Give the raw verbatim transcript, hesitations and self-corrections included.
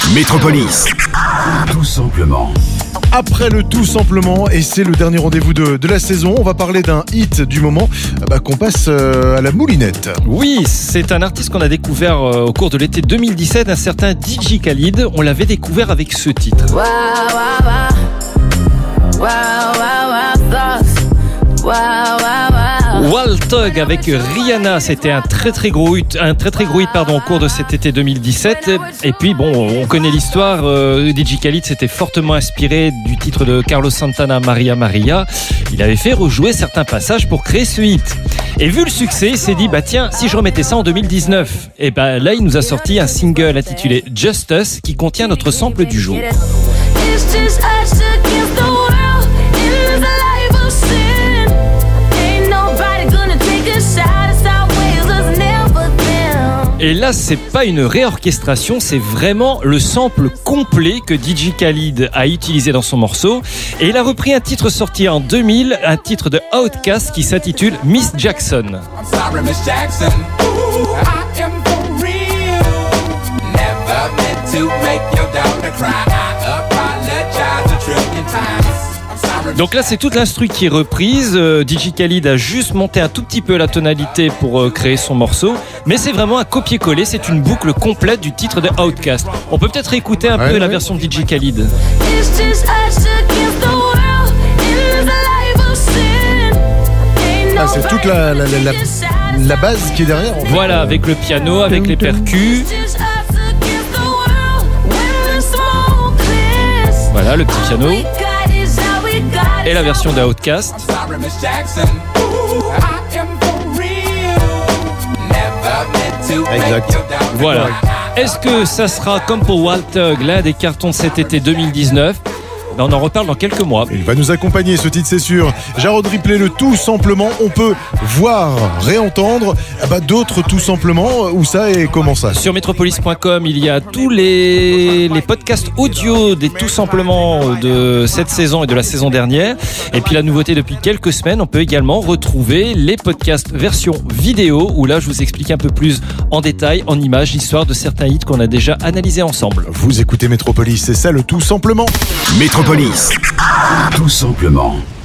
Métropolis, tout simplement. Après le tout simplement, et c'est le dernier rendez-vous de, de la saison, on va parler d'un hit du moment bah, qu'on passe euh, à la moulinette. Oui, c'est un artiste qu'on a découvert euh, au cours de l'été deux mille dix-sept, un certain D J Khalid. On l'avait découvert avec ce titre. Wow, wow, wow. Wow, wow, wow, thoughts. Wow, wow, wow. Wild Thug avec Rihanna, c'était un très très gros hit, un très très gros hit pardon, au cours de cet été deux mille dix-sept. Et puis bon, on connaît l'histoire. Euh, D J Khalid s'était fortement inspiré du titre de Carlos Santana, Maria Maria. Il avait fait rejouer certains passages pour créer ce hit. Et vu le succès, il s'est dit bah tiens, si je remettais ça en deux mille dix-neuf. Et ben là, il nous a sorti un single intitulé Just Us qui contient notre sample du jour. Et là, c'est pas une réorchestration, c'est vraiment le sample complet que D J Khalid a utilisé dans son morceau. Et il a repris un titre sorti en deux mille, un titre de Outkast qui s'intitule Miss Jackson. Donc là, c'est toute l'instru qui est reprise. Euh, D J Khalid a juste monté un tout petit peu la tonalité pour euh, créer son morceau. Mais c'est vraiment un copier-coller, c'est une boucle complète du titre de Outkast. On peut peut-être écouter un ouais, peu ouais. la version de D J Khalid. Ah, c'est toute la, la, la, la, la base qui est derrière. En fait. Voilà, avec le piano, avec les percus. Voilà, le petit piano. Et la version de Outkast. Exact. Voilà. Est-ce que ça sera comme pour Wild Thug, l'un des cartons de cet été deux mille dix-neuf? Ben, on en reparle dans quelques mois. Il va nous accompagner, ce titre, c'est sûr. Jarod Ripley, le tout simplement. On peut voir, réentendre ah bah, d'autres tout simplement. Où ça et comment ça? Sur métropolis point com, il y a tous les, les podcasts audio des tout simplement de cette saison et de la saison dernière. Et puis la nouveauté depuis quelques semaines, on peut également retrouver les podcasts version vidéo où là je vous explique un peu plus en détail, en images, l'histoire de certains hits qu'on a déjà analysés ensemble. Vous écoutez Métropolis, c'est ça le tout simplement. Métropolis, tout simplement.